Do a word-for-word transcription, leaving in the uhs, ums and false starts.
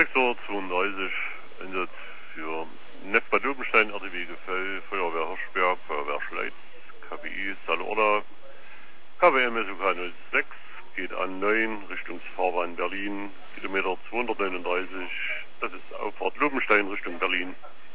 sechs Uhr zweiunddreißig Einsatz für N E F Bad Lobenstein, R T W Gefell, Feuerwehr Hirschberg, Feuerwehr Schleiz, K P I Salorda, K W M S U K null sechs, geht an neun, Richtungsfahrbahn Berlin, Kilometer zweihundertneununddreißig, das ist Auffahrt Lobenstein Richtung Berlin.